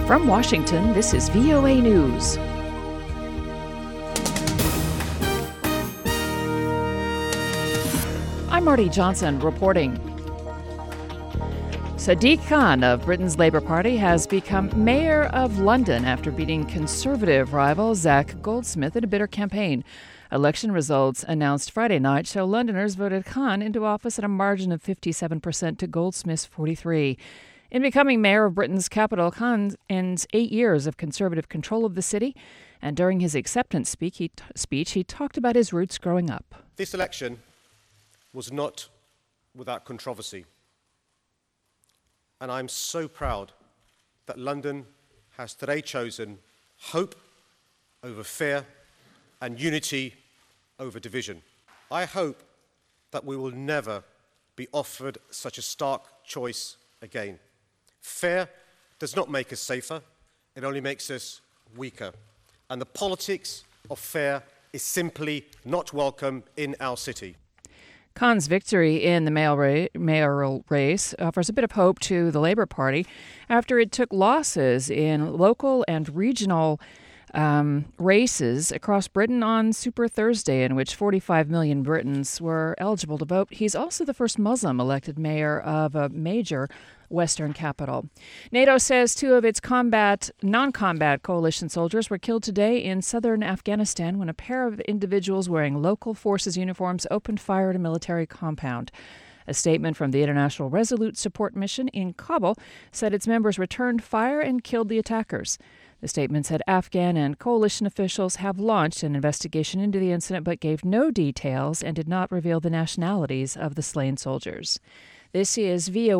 From Washington, this is VOA News. I'm Marty Johnson reporting. Sadiq Khan of Britain's Labour Party has become Mayor of London after beating Conservative rival Zac Goldsmith in a bitter campaign. Election results announced Friday night show Londoners voted Khan into office at a margin of 57% to Goldsmith's 43%. In becoming mayor of Britain's capital, Khan ends 8 years of Conservative control of the city. And during his acceptance speech, he talked about his roots growing up. This election was not without controversy. And I'm so proud that London has today chosen hope over fear and unity over division. I hope that we will never be offered such a stark choice again. Fear does not make us safer, it only makes us weaker. And the politics of fear is simply not welcome in our city. Khan's victory in the mayoral race offers a bit of hope to the Labour Party after it took losses in local and regional races across Britain on Super Thursday, in which 45 million Britons were eligible to vote. He's also the first Muslim elected mayor of a major Western capital. NATO says 2 of its non-combat coalition soldiers were killed today in southern Afghanistan when a pair of individuals wearing local forces uniforms opened fire at a military compound. A statement from the International Resolute Support Mission in Kabul said its members returned fire and killed the attackers. The statement said Afghan and coalition officials have launched an investigation into the incident but gave no details and did not reveal the nationalities of the slain soldiers. This is VOA.